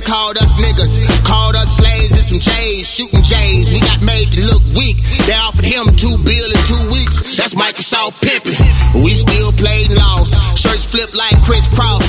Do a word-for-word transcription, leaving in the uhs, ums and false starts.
called us niggas, called us slaves and some J's, shooting J's. We got made to look weak. They offered him two bill in two weeks. That's Microsoft pimping. We still played and lost. Shirts flipped like crisscross.